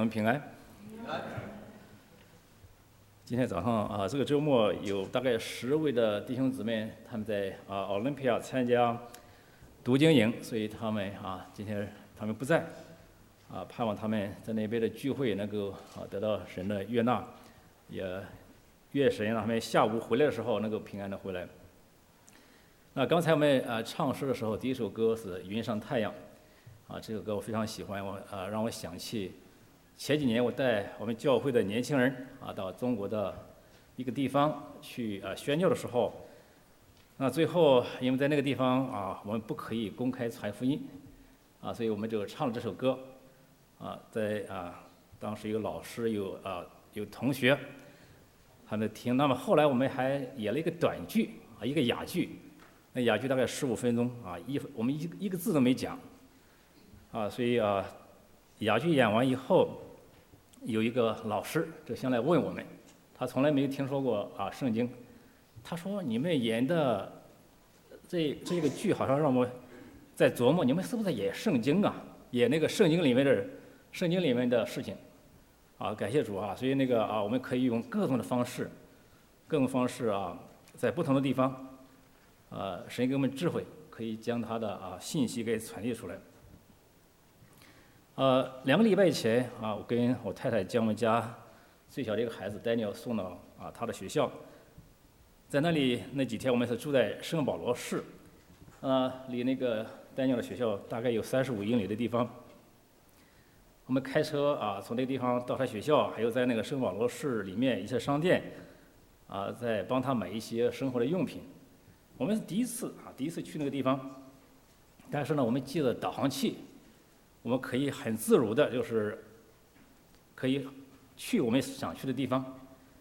们平安。今天早上这个周末有大概10位的弟兄姊妹，他们在Olympia 参加读经营，所以他们今天他们不在，盼望他们在那边的聚会能够得到神的悦纳，也愿神让他们下午回来的时候能够平安的回来。那刚才我们唱诗的时候，第一首歌是《云上太阳》。这首歌我非常喜欢，让我想起前几年我带我们教会的年轻人到中国的一个地方去宣教的时候，那最后因为在那个地方我们不可以公开传福音所以我们就唱了这首歌在当时有老师有同学他们听，那么后来我们还演了一个短剧一个哑剧，那哑剧大概15分钟我们一个字都没讲。所以哑剧演完以后，有一个老师就先来问我们，他从来没有听说过圣经，他说你们演的这个剧好像让我在琢磨，你们是不是在演圣经演那个圣经里面的事情感谢主所以那个我们可以用各种方式在不同的地方神给我们智慧，可以将他的信息给传递出来。2个礼拜以前我跟我太太将我们家最小的一个孩子Daniel送到他的学校，在那里那几天我们是住在圣保罗市，离那个Daniel的学校大概有35英里的地方。我们开车从那个地方到他学校，还有在那个圣保罗市里面一些商店在帮他买一些生活的用品。我们是第一次去那个地方，但是呢我们记了导航器，我们可以很自如的，就是可以去我们想去的地方。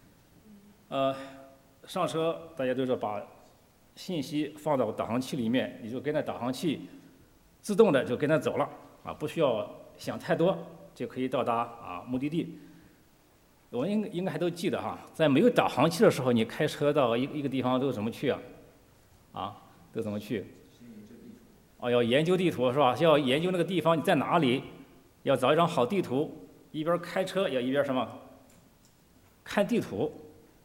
上车大家都是把信息放到导航器里面，你就跟着导航器自动的就跟着走了不需要想太多就可以到达目的地。我们应该还都记得在没有导航器的时候，你开车到一个地方都怎么去都怎么去？要研究地图是吧？要研究那个地方你在哪里，要找一张好地图，一边开车要一边什么？看地图。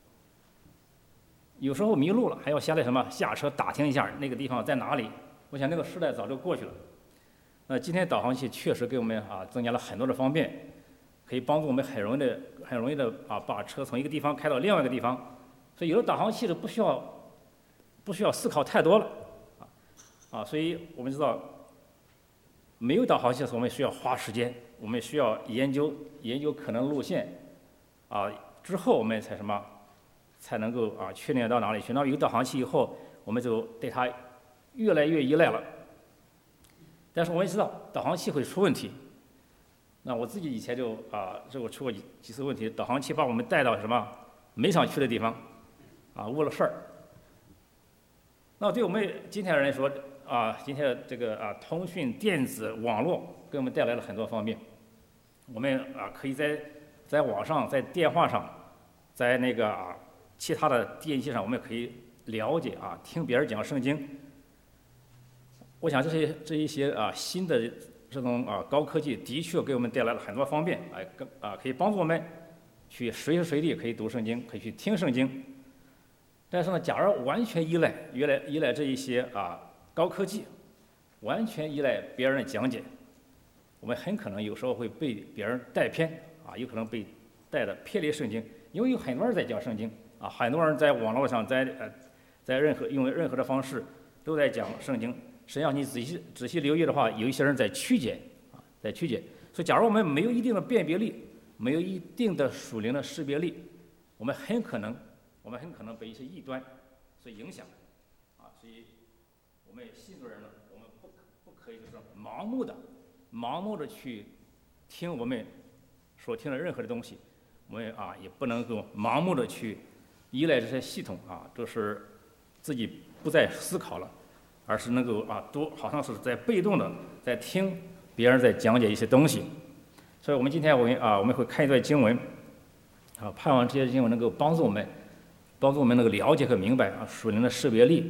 有时候迷路了，还要下车打听一下那个地方在哪里。我想那个时代早就过去了。那今天导航器确实给我们增加了很多的方便，可以帮助我们很容易的把车从一个地方开到另外一个地方。所以有了导航器就不需要思考太多了。所以我们知道，没有导航器的时候，我们需要花时间，我们需要研究可能路线，之后我们才能够确定到哪里去。那有导航器以后，我们就对它越来越依赖了。但是我们知道，导航器会出问题。那我自己以前就出过几次问题，导航器把我们带到没想去的地方，误了事儿。那对我们今天人来说，今天的这个通讯电子网络给我们带来了很多方便。我们可以在网上，在电话上，在那个其他的电器上，我们可以了解听别人讲圣经。我想这一些新的这种高科技的确给我们带来了很多方便，可以帮助我们去随时随地可以读圣经，可以去听圣经。但是呢，假如完全依赖这一些高科技，完全依赖别人的讲解，我们很可能有时候会被别人带偏有可能被带的偏离圣经。因为有很多人在讲圣经很多人在网络上用任何的方式都在讲圣经。实际上你仔细留意的话，有一些人在曲解。所以假如我们没有一定的辨别力，没有一定的属灵的识别力，我们很可能被一些异端所影响所以我们信主人呢，我们不可以就是盲目的去听我们所听的任何的东西。我们也不能够盲目的去依赖这些系统就是自己不再思考了，而是能够好像是在被动的在听别人在讲解一些东西。所以我们今天我们会看一段经文盼望这些经文能够帮助我们能够了解和明白属灵的识别力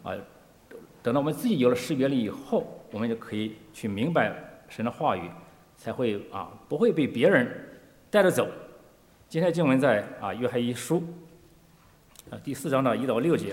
等到我们自己有了识别力以后，我们就可以去明白神的话语， 才会不会被别人带着走。今天经文在约翰一书第4章的1到6节。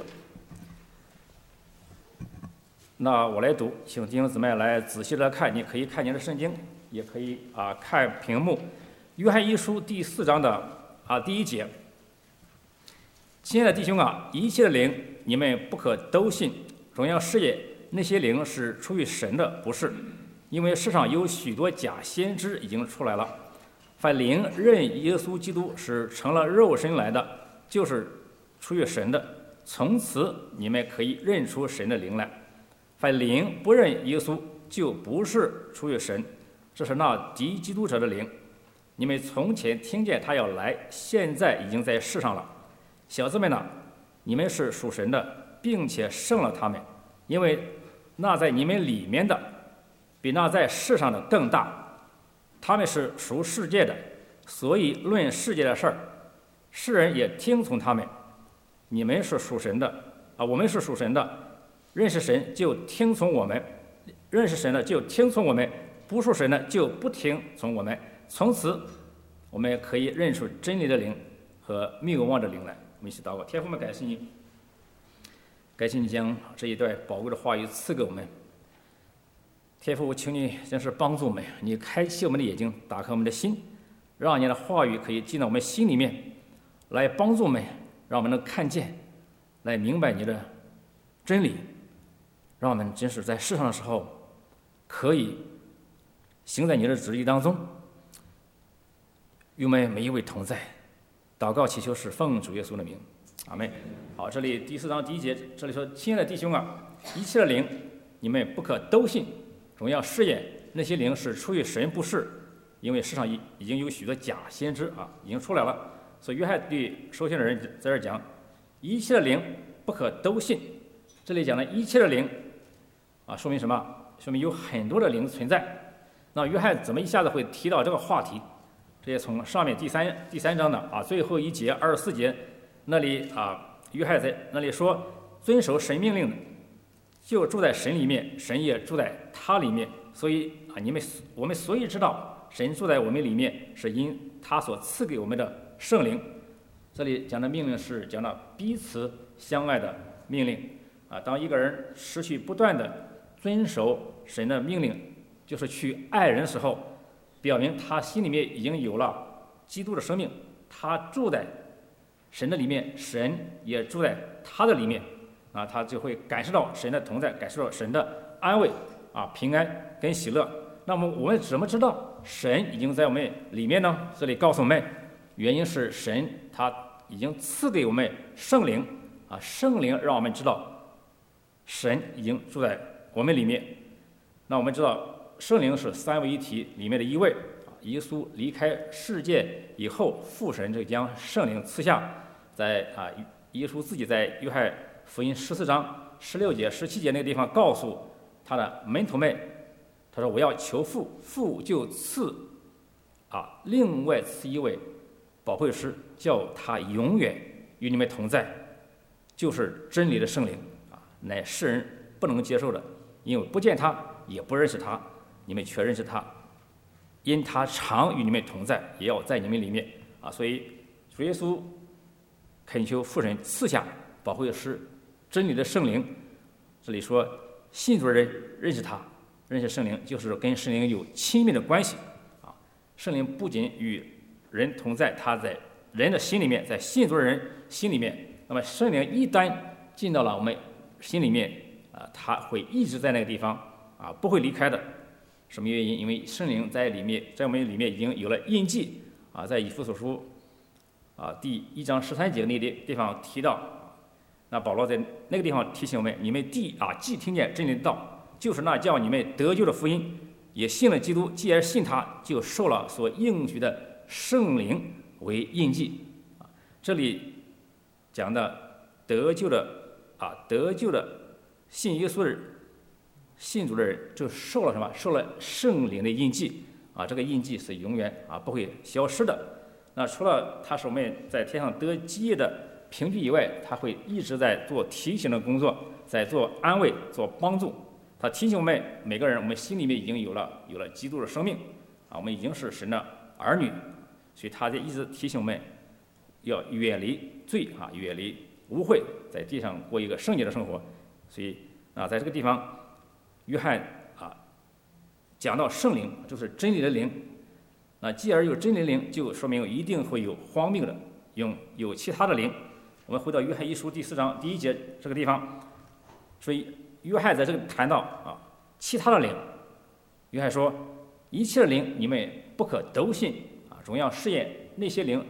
那我来读，请弟兄姊妹来仔细的看，你可以看您的圣经，也可以看屏幕。约翰一书第4章的第1节。亲爱的弟兄一切的灵你们不可都信，总要试验那些灵是出于神的，不是，因为世上有许多假先知已经出来了。凡灵认耶稣基督是成了肉身来的，就是出于神的，从此你们可以认出神的灵来。凡灵不认耶稣，就不是出于神，这是那敌基督者的灵。你们从前听见他要来，现在已经在世上了。小子们你们是属神的，并且胜了他们，因为那在你们里面的比那在世上的更大。他们是属世界的，所以论世界的事儿，世人也听从他们。你们是属神的我们是属神的，认识神就听从我们，认识神的就听从我们，不属神的就不听从我们。从此我们可以认出真理的灵和谬妄的灵来。我们一起祷告。天父们，感谢你，感谢你将这一段宝贵的话语赐给我们。天父，我求你真是帮助我们，你开启我们的眼睛，打开我们的心，让你的话语可以进到我们心里面，来帮助我们，让我们能看见，来明白你的真理，让我们真是在世上的时候可以行在你的旨意当中，与我们每一位同在。祷告祈求是奉主耶稣的名，阿们。好，这里第4章第1节，这里说：亲爱的弟兄一切的灵你们不可都信，总要试验那些灵是出于神，不是，因为世上已经有许多假先知已经出来了。所以约翰对收信的人在这讲，一切的灵不可都信。这里讲的一切的灵说明什么？说明有很多的灵存在。那约翰怎么一下子会提到这个话题？这也从上面第三章的最后一节24节那里约翰在那里说，遵守神命令的就住在神里面，神也住在他里面。所以我们所以知道神住在我们里面，是因他所赐给我们的圣灵。这里讲的命令是讲了彼此相爱的命令当一个人持续不断的遵守神的命令，就是去爱人的时候，表明他心里面已经有了基督的生命，他住在神的里面，神也住在他的里面他就会感受到神的同在，感受到神的安慰平安跟喜乐。那么我们怎么知道神已经在我们里面呢？这里告诉我们，原因是神他已经赐给我们圣灵圣灵让我们知道神已经住在我们里面。那我们知道圣灵是三位一体里面的一位耶稣离开世界以后，父神就将圣灵赐下，在耶稣自己在约翰福音14章16节17节那个地方告诉他的门徒们，他说：我要求父，父就赐另外赐一位保惠师，叫他永远与你们同在，就是真理的圣灵乃世人不能接受的，因为不见他也不认识他，你们却认识他，因他常与你们同在，也要在你们里面所以主耶稣恳求父神赐下保惠师真理的圣灵。这里说信主的人认识他，认识圣灵，就是跟圣灵有亲密的关系圣灵不仅与人同在，他在人的心里面，在信主的人心里面。那么圣灵一旦进到了我们心里面他会一直在那个地方不会离开的。什么原因？因为圣灵在里面，在我们里面已经有了印记在以弗所书第1章13节那地方提到那保罗在那个地方提醒我们，你们既听见真理的道，就是那叫你们得救的福音，也信了基督，既然信他，就受了所应许的圣灵为印记这里讲的得救的信耶稣的人，信主的人就受了什么？受了圣灵的印记这个印记是永远不会消失的。那除了他是我们在天上得基业的凭据以外，他会一直在做提醒的工作，在做安慰，做帮助。他提醒我们每个人，我们心里面已经有了基督的生命我们已经是神的儿女，所以他就一直提醒我们要远离罪远离污秽，在地上过一个圣洁的生活。所以在这个地方，约翰讲到圣灵就是真理的灵。既然有真理的灵，就说明一定会有荒谬的，有其他的灵。我们回到约翰一书第4章第1节这个地方，所以约翰在这里谈到其他的灵。约翰说，一切的灵你们不可都信总要试验那些灵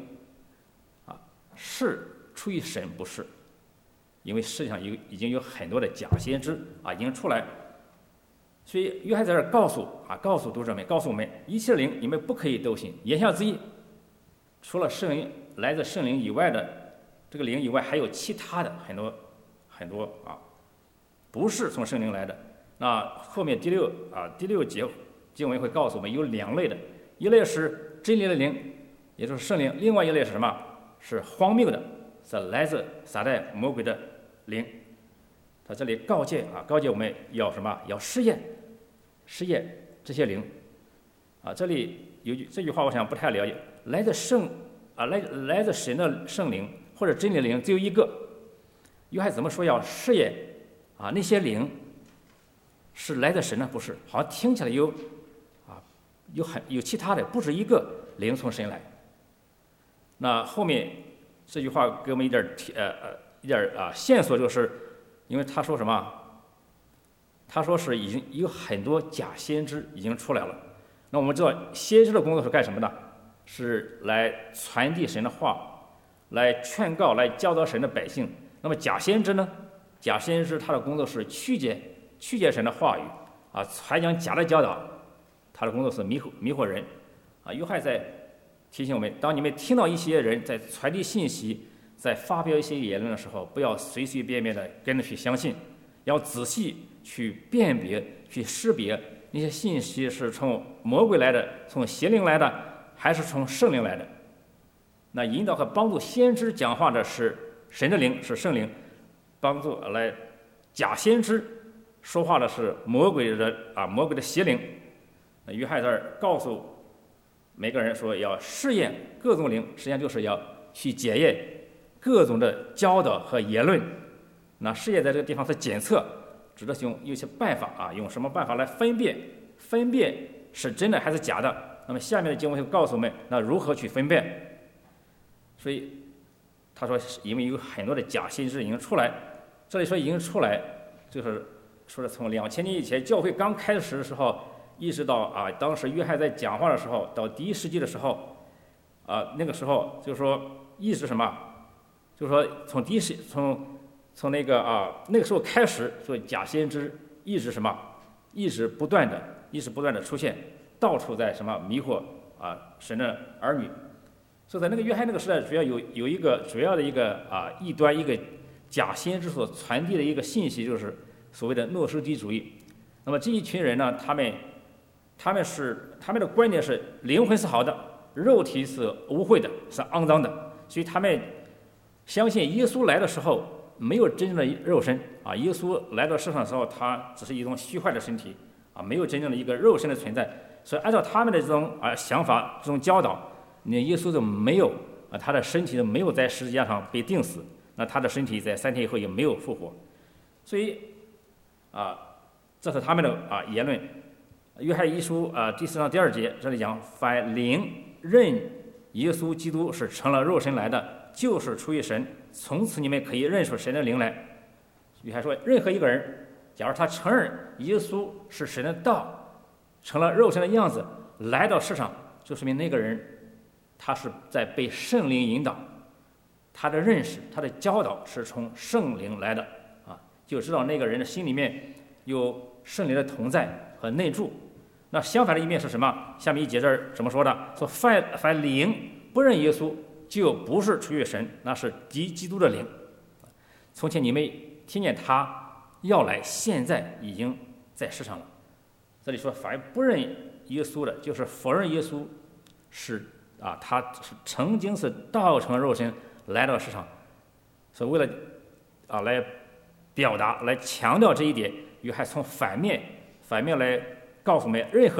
是出于神不是，因为世界上已经有很多的假先知已经出来。所以约翰在这儿告诉读者们，告诉我们，一切的灵你们不可以都信。言下之意，除了圣灵来自圣灵以外的这个灵以外，还有其他的很多不是从圣灵来的。那后面第六节经文会告诉我们有2类的，一类是真理的灵，也就是圣灵；另外一类是什么？是荒谬的，是来自撒旦魔鬼的灵。他这里告诫我们要什么？要试验这些灵这里有这句话，我想不太了解。来自神的圣灵或者真理的灵只有一个。约翰怎么说要试验那些灵是来自神呢？不是，好像听起来有其他的，不止一个灵从神来。那后面这句话给我们一点线索，就是因为他说什么？他说是已经有很多假先知已经出来了。那我们知道先知的工作是干什么的？是来传递神的话，来劝告，来教导神的百姓。那么假先知呢？假先知他的工作是曲解神的话语传讲假的教导，他的工作是迷惑人约翰在提醒我们，当你们听到一些人在传递信息，在发表一些言论的时候，不要随随便便的跟着去相信，要仔细去辨别、去识别那些信息是从魔鬼来的、从邪灵来的，还是从圣灵来的。那引导和帮助先知讲话的是神的灵，是圣灵；帮助来假先知说话的是魔鬼的邪灵。那约翰这儿告诉每个人说，要试验各种灵，实际上就是要去检验各种的教导和言论。那试验在这个地方是检测，指的是用一些办法用什么办法来分辨是真的还是假的。那么下面的经文会告诉我们，那如何去分辨。所以他说，因为有很多的假先知已经出来，这里说已经出来，就是说是从2000年以前教会刚开始的时候，一直到当时约翰在讲话的时候，到第1世纪的时候那个时候就是说一直什么，就是说从那个时候开始，所以假先知一直不断的出现，到处在什么迷惑神的儿女。所以在那个约翰那个时代，主要有一个主要的一个异端，一个假先知所传递的一个信息，就是所谓的诺斯底主义。那么这一群人呢，他们的观点是灵魂是好的，肉体是污秽的，是肮脏的，所以他们相信耶稣来的时候没有真正的肉身耶稣来到世上的时候，他只是一种虚幻的身体没有真正的一个肉身的存在。所以按照他们的这种想法、这种教导，那耶稣就没有他的身体没有在十字架上被钉死，那他的身体在3天以后也没有复活。所以这是他们的言论。约翰一书第4章第2节这里讲，凡灵认耶稣基督是成了肉身来的，就是出于神，从此你们可以认出神的灵来。约翰说，任何一个人假如他承认耶稣是神的道，成了肉身的样子来到世上，就说明那个人他是在被圣灵引导，他的认识、他的教导是从圣灵来的就知道那个人的心里面有圣灵的同在和内住。那相反的一面是什么？下面一节这儿怎么说的？说凡灵不认耶稣，就不是出于神，那是敌基督的灵。从前你们听见他要来，现在已经在世上了。这里说凡不认耶稣的，就是否认耶稣是他是曾经是道成肉身来到世上。所以为了来表达、来强调这一点，约翰从反面来告诉我们，任何人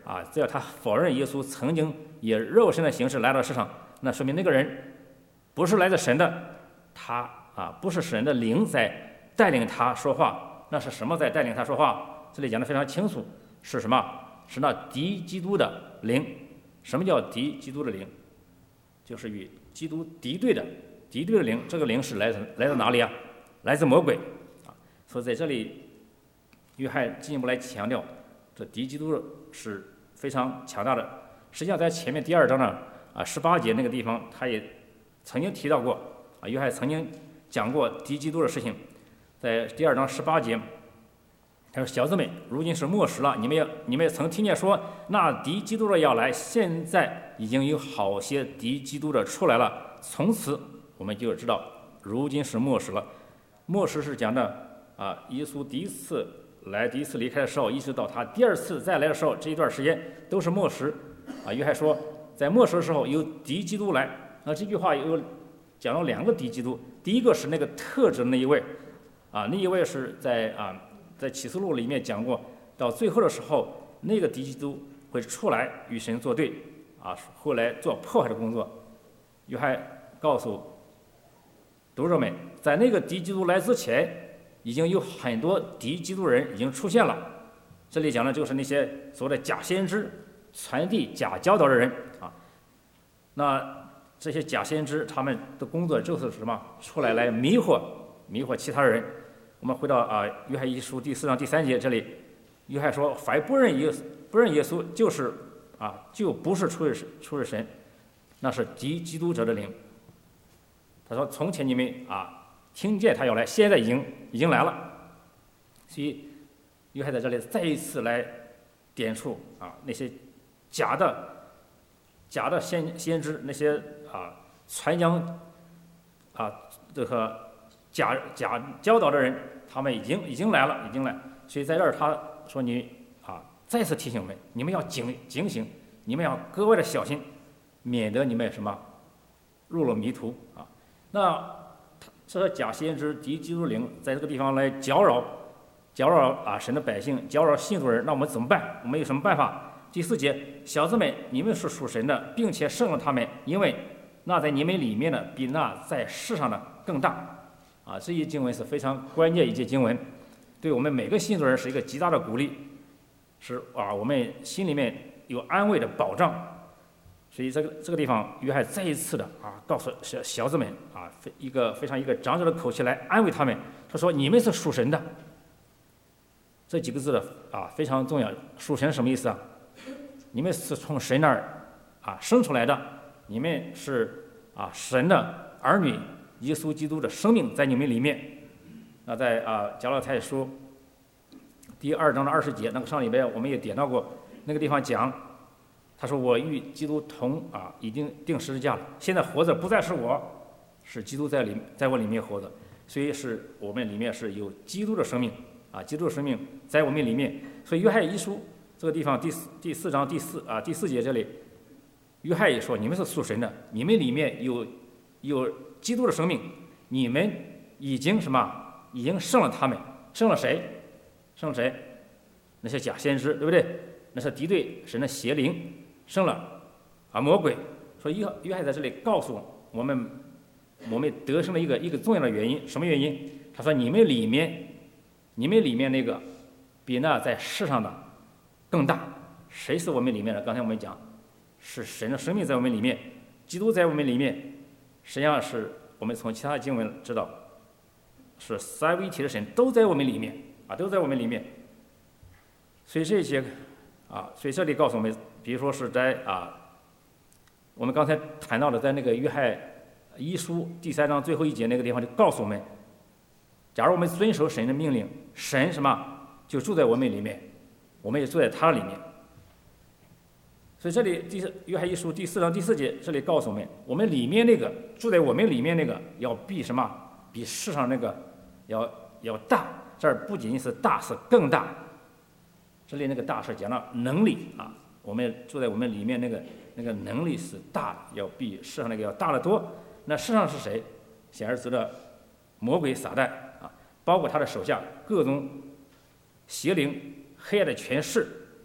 只要他否认耶稣曾经以肉身的形式来到世上，那说明那个人不是来自神的，他不是神的灵在带领他说话，那是什么在带领他说话？这里讲的非常清楚，是什么？是那敌基督的灵。什么叫敌基督的灵？就是与基督敌对的灵。这个灵是来自哪里啊？来自魔鬼所以在这里约翰进一步来强调，这敌基督是非常强大的。实际上在前面第2章呢18节那个地方，他也曾经提到过约翰曾经讲过敌基督的事情。在第2章18节，他说：“小子们，如今是末时了，你们曾听见说那敌基督的要来，现在已经有好些敌基督的出来了。从此我们就知道，如今是末时了。”末时是讲的耶稣第一次离开的时候，一直到他第2次再来的时候，这一段时间都是末时约翰说，在末时的时候有敌基督来。这句话有讲了2个敌基督，第一个是那个特指的那一位那一位是在启示录里面讲过，到最后的时候，那个敌基督会出来与神作对会来做破坏的工作。约翰告诉读者们，在那个敌基督来之前，已经有很多敌基督人已经出现了。这里讲的就是那些所谓的假先知，传递假教导的人那这些假先知他们的工作就是什么？出来迷惑其他人。我们回到约翰一书第4章第3节，这里约翰说：“凡不认耶稣，就是就不是出于神，那是敌基督者的灵。”他说：“从前你们听见他要来，现在已经来了。”所以约翰在这里再一次来点出那些假的先知，那些传讲这个假教导的人，他们已经来了。所以在这儿他说你再次提醒我们，你们要警醒，你们要格外的小心，免得你们什么入了迷途那这假先知敌基督灵在这个地方来搅扰神的百姓，搅扰信主人，那我们怎么办？我们有什么办法？第4节，小子们，你们是属神的，并且胜了他们，因为那在你们里面的比那在世上的更大。这一经文是非常关键一节经文，对我们每个信主人是一个极大的鼓励，是我们心里面有安慰的保障。所以这个地方，约翰再一次的告诉小子们一个长者的口气来安慰他们。他说：“你们是属神的。”这几个字非常重要。属神什么意思你们是从神那儿生出来的，你们是神的儿女，耶稣基督的生命在你们里面。那在加拉太书第2章的20节，那个上礼拜我们也点到过，那个地方讲，他说：“我与基督同已经定十字架了，现在活着不再是我，是基督在我里面活着。”所以是我们里面是有基督的生命基督的生命在我们里面。所以约翰一书这个地方第4章第4节这里，约翰也说：“你们是属神的，你们里面有基督的生命，你们已经什么？已经胜了他们。胜了谁？那些假先知，对不对？那是敌对神的邪灵，胜了魔鬼。所以约翰在这里告诉我们得胜的一个重要的原因，什么原因？他说：你们里面那个比那在世上的更大。谁是我们里面的？刚才我们讲，是神的生命在我们里面，基督在我们里面。实际上是我们从其他经文知道，是三位一体的神都在我们里面都在我们里面。所以这些所以这里告诉我们，比如说是在我们刚才谈到的，在那个约翰一书第3章最后一节那个地方就告诉我们，假如我们遵守神的命令，神什么就住在我们里面，我们也住在他里面。所以这里约翰一书第4章第4节这里告诉我们，我们里面那个住在我们里面那个要比什么？比世上那个要大。这儿不仅仅是大，是更大。这里那个大是讲到能力我们住在我们里面那个能力是大的，要比世上那个要大得多。那世上是谁？显而知的魔鬼撒旦包括他的手下各种邪灵黑暗的权势。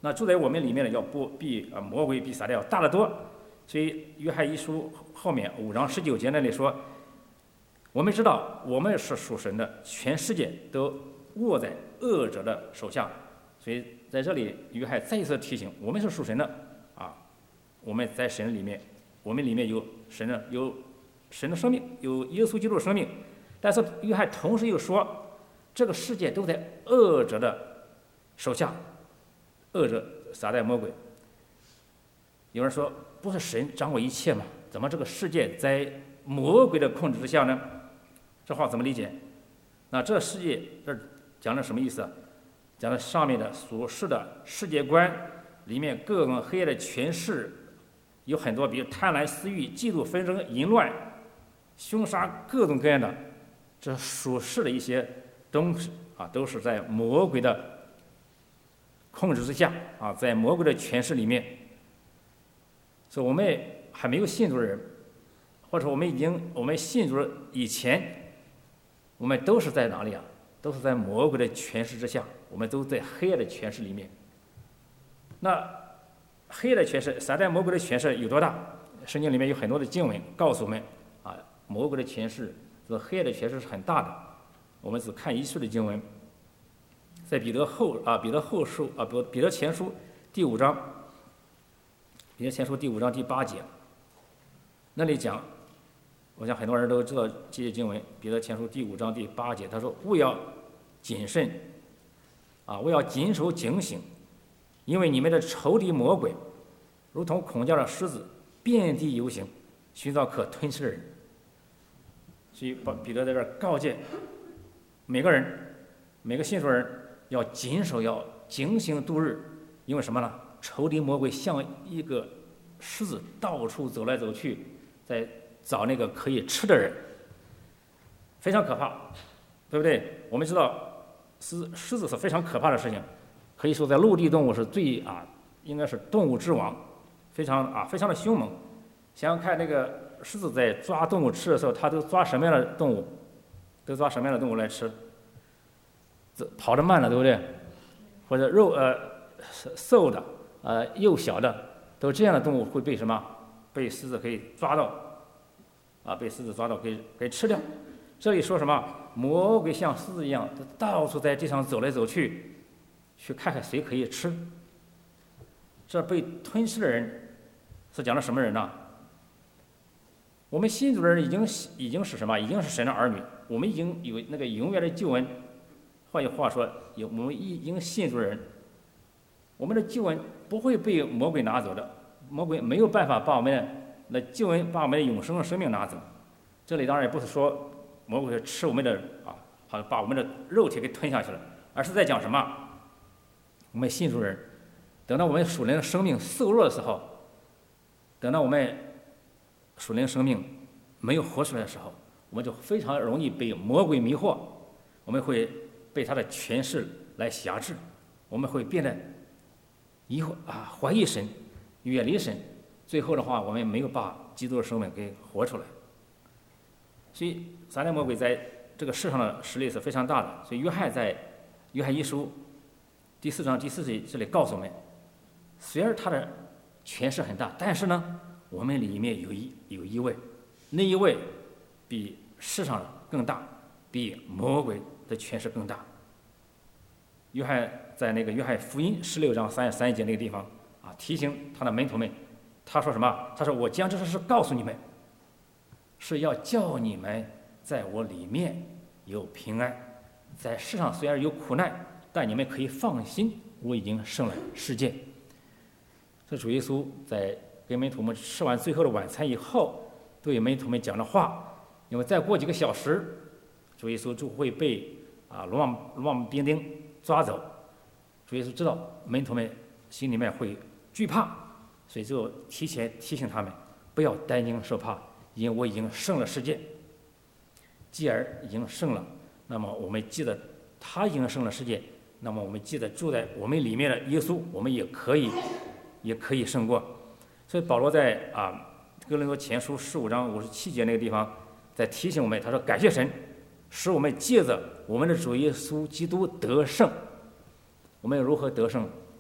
那住在我们里面的比魔鬼比撒旦要大得多。所以约翰一书后面5章19节那里说，我们知道我们是属神的，全世界都握在恶者的手下。所以在这里约翰再一次提醒，我们是属神的啊，我们在神里面，我们里面有神的生命，有耶稣基督的生命。但是约翰同时又说，这个世界都在恶者的手下，恶者撒旦魔鬼。有人说，不是神掌管一切吗？怎么这个世界在魔鬼的控制之下呢？这话怎么理解？那这世界这讲的什么意思？讲的上面的所示的世界观里面各种黑暗的权势有很多，比如贪婪、私欲、嫉妒、纷争、淫乱、凶杀，各种各样的这所示的一些东西啊，都是在魔鬼的控制之下啊，在魔鬼的权势里面。所以我们还没有信主的人，或者我们信主以前，我们都是在哪里啊？都是在魔鬼的权势之下，我们都在黑暗的权势里面。那黑暗的权势，撒旦魔鬼的权势有多大？圣经里面有很多的经文告诉我们啊，魔鬼的权势，这黑暗的权势是很大的。我们只看一处的经文，在彼得前书第5章，彼得前书第5章第8节，那里讲，我想很多人都知道这些经文。彼得前书第5章第8节，他说：“勿要谨慎，勿要谨守警醒，因为你们的仇敌魔鬼，如同孔家的狮子，遍地游行，寻找可吞吃的人。”所以彼得在这儿告诫每个人，每个信主人要谨守，要警醒度日，因为什么呢？仇敌魔鬼像一个狮子，到处走来走去，在找那个可以吃的人，非常可怕，对不对？我们知道狮子是非常可怕的事情，可以说在陆地动物是应该是动物之王，非常的凶猛。想想看，那个狮子在抓动物吃的时候，它都抓什么样的动物？都抓什么样的动物来吃？跑得慢了，对不对？或者瘦的幼小的，都这样的动物会被什么？被狮子可以抓到，被狮子抓到给吃掉。这里说什么？魔鬼像狮子一样，到处在地上走来走去，去看看谁可以吃。这被吞噬的人是讲的什么人呢？我们信主的人已经是什么？已经是神的儿女，我们已经有那个永远的救恩。换句话说，我们已经信主的人，我们的救恩不会被魔鬼拿走的，魔鬼没有办法把我们的救恩、把我们的永生的生命拿走。这里当然也不是说魔鬼是吃我们的好像把我们的肉体给吞下去了，而是在讲什么？我们信主的人，等到我们属灵的生命瘦弱的时候，等到我们属灵生命没有活出来的时候，我们就非常容易被魔鬼迷惑，我们会被他的权势来辖制，我们会变得怀疑神，远离神，最后的话，我们没有把基督的生命给活出来。所以撒旦魔鬼在这个世上的实力是非常大的。所以约翰在约翰一书第4章第4节这里告诉我们，虽然他的权势很大，但是呢，我们里面有一位，那一位比世上的更大，比魔鬼的权势更大。约翰在那个约翰福音16章31节那个地方提醒他的门徒们，他说什么？他说：“我将这事告诉你们，是要叫你们在我里面有平安。在世上虽然有苦难，但你们可以放心，我已经胜了世界。”这主耶稣在跟门徒们吃完最后的晚餐以后，对门徒们讲的话，因为再过几个小时，主耶稣就会被罗马兵丁抓走。主耶稣知道门徒们心里面会惧怕，所以就提前提醒他们不要担惊受怕，因为我已经胜了世界。既然已经胜了，那么我们记得他已经胜了世界，那么我们记得住在我们里面的耶稣，我们也可以胜过。所以保罗在哥林多前书15章57节那个地方在提醒我们，他说：“感谢神，使我们借着我们的主耶稣基督得胜。”我们如何得胜？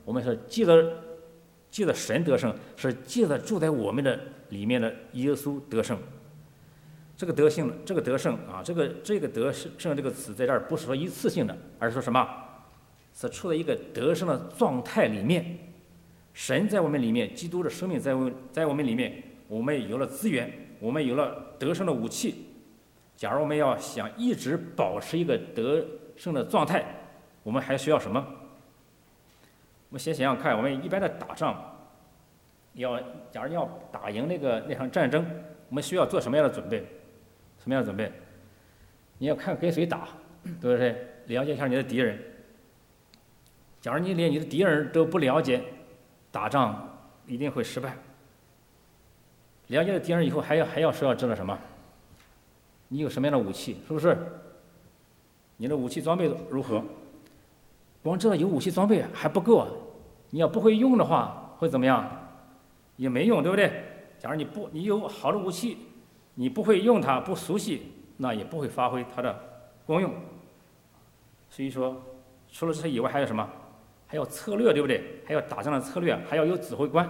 我们是借着神得胜，是借着住在我们的里面的耶稣得胜。这个得胜啊，这个得胜这个词在这儿不是说一次性的，而是说什么？是处在一个得胜的状态里面。神在我们里面，基督的生命在我们里面，我们有了资源，我们有了得胜的武器。假如我们要想一直保持一个得胜的状态，我们还需要什么？我们先想想看，我们一般的打仗，假如要打赢那场战争，我们需要做什么样的准备？什么样的准备？你要看跟谁打，对不对？了解一下你的敌人。假如你连你的敌人都不了解，打仗一定会失败。了解了敌人以后，还要知道什么？你有什么样的武器？是不是？你的武器装备如何？光知道有武器装备还不够啊！你要不会用的话，会怎么样？也没用，对不对？假如你有好的武器，你不会用它，不熟悉，那也不会发挥它的功用。所以说，除了这些以外，还有什么？还有策略，对不对？还有打仗的策略，还要有指挥官。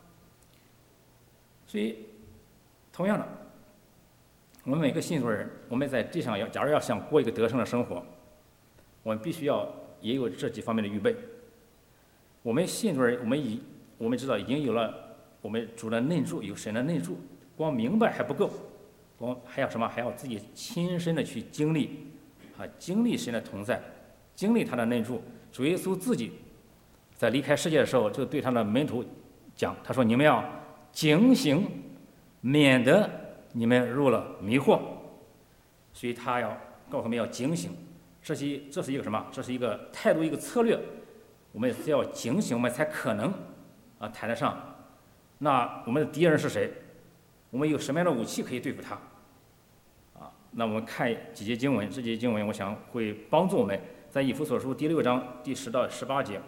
所以，同样的，我们每个信主人，我们在地上假如要想过一个得胜的生活，我们必须也有这几方面的预备。我们信主人，我们知道已经有了我们主的内助，有神的内助，光明白还不够，还要什么？还要自己亲身的去经历神的同在，经历他的内助。主耶稣自己在离开世界的时候，就对他的门徒讲，他说：“你们要警醒，免得你们入了迷惑。”所以他要告诉我们要警醒，这是一个什么？这是一个态度，一个策略。我们要警醒，我们才可能谈得上。那我们的敌人是谁？我们有什么样的武器可以对付他？那我们看几节经文，这节经文我想会帮助我们，在以弗所书第6章第10到18节。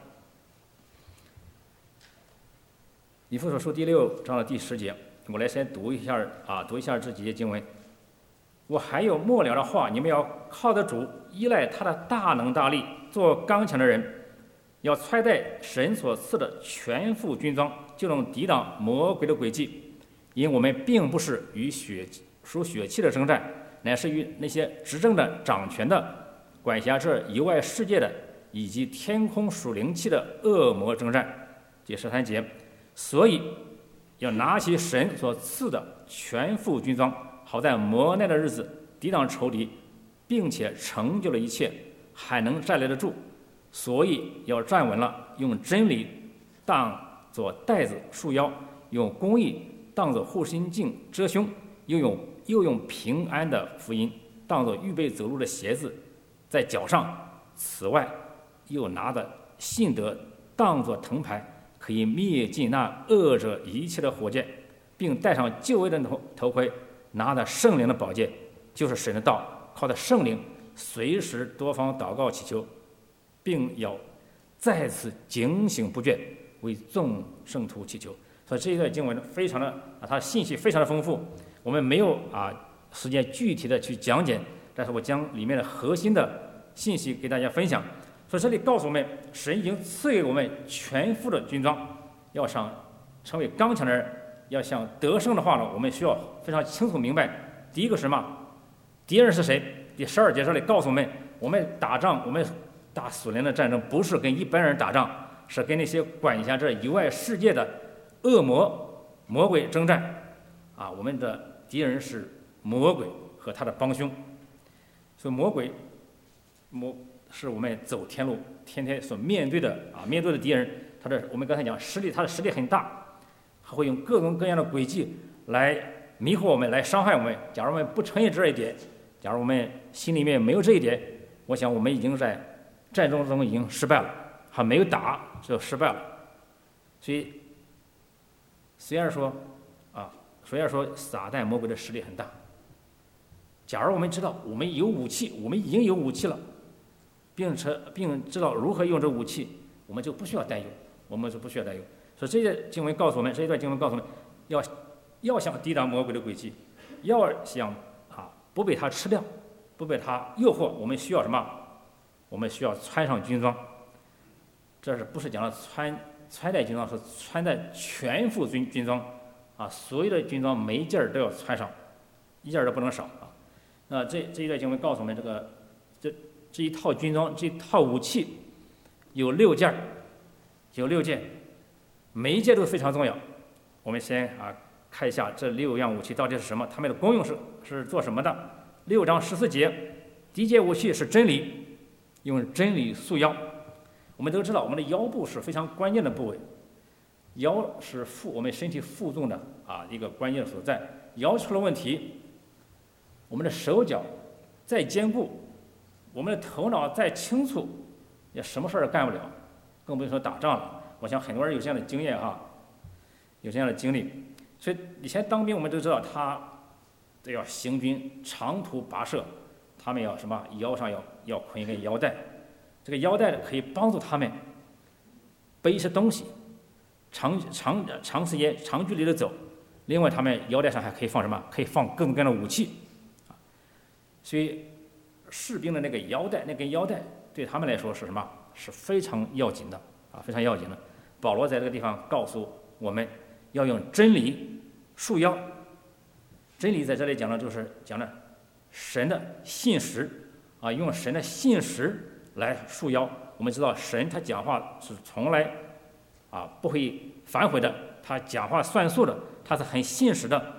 以弗所书第6章的第10节，我来先读一下这几节经文。我还有末了的话，你们要靠得主，依赖他的大能大力，做刚强的人，要揣戴神所赐的全副军装，就能抵挡魔鬼的诡计。因我们并不是与属血气的征战，乃是与那些执政的、掌权的、管辖这以外世界的，以及天空属灵气的恶魔征战。第13节，所以要拿起神所赐的全副军装，好在磨难的日子抵挡仇敌，并且成就了一切，还能站立得住。所以要站稳了，用真理当作带子束腰，用公义当作护心镜遮胸，又用平安的福音当作预备走路的鞋子在脚上。此外，又拿着信德当作藤牌，可以灭尽那恶者一切的火箭，并戴上救恩的头盔，拿着圣灵的宝剑，就是神的道，靠着圣灵随时多方祷告祈求，并要再次警醒不倦，为众圣徒祈求。所以这一段经文非常的它信息非常的丰富，我们没有时间具体的去讲解，但是我将里面的核心的信息给大家分享。所以这里告诉我们，神已经赐给我们全副的军装，要想成为刚强的人，要想得胜的话呢，我们需要非常清楚明白，第一个是什么？敌人是谁？第12节这里告诉我们打仗，我们打属灵的战争不是跟一般人打仗，是跟那些管辖这以外世界的恶魔鬼征战。我们的敌人是魔鬼和他的帮凶。所以魔鬼是我们走天路天天所面对的敌人。我们刚才讲他的实力很大，他会用各种各样的诡计来迷惑我们，来伤害我们。假如我们不承认这一点，假如我们心里面没有这一点，我想我们已经在战争中已经失败了，还没有打就失败了。所以虽然说撒旦魔鬼的实力很大，假如我们知道我们有武器，我们已经有武器了，并知道如何用这武器，我们就不需要担忧，所以这些经文告诉我们，这一段经文告诉我们，要想抵挡魔鬼的诡计，要想不被他吃掉，不被他诱惑，我们需要什么？我们需要穿上军装。 这是不是讲的穿戴军装，是穿戴全副军装啊，所有的军装每一件都要穿上，一件都不能少啊。那这一段经文告诉我们，这一套军装，这一套武器有6件，每一件都非常重要。我们先看一下这6样武器到底是什么，它们的功用是做什么的。6章14节，第一件武器是真理，用真理束腰。我们都知道，我们的腰部是非常关键的部位，腰是我们身体负重的一个关键所在。腰出了问题，我们的手脚再坚固，我们的头脑再清楚，也什么事儿干不了，更不用说打仗了。我想很多人有这样的经验有这样的经历。所以以前当兵，我们都知道他都要行军长途跋涉，他们要什么？腰上要捆一根腰带，这个腰带可以帮助他们背一些东西，长时间长距离的走。另外，他们腰带上还可以放什么？可以放各种各样的武器所以士兵的那根腰带对他们来说是什么？是非常要紧的非常要紧的。保罗在这个地方告诉我们，要用真理束腰。真理在这里讲的就是讲的神的信实用神的信实来束腰。我们知道神他讲话是从来不会反悔的，他讲话算数的，他是很信实的，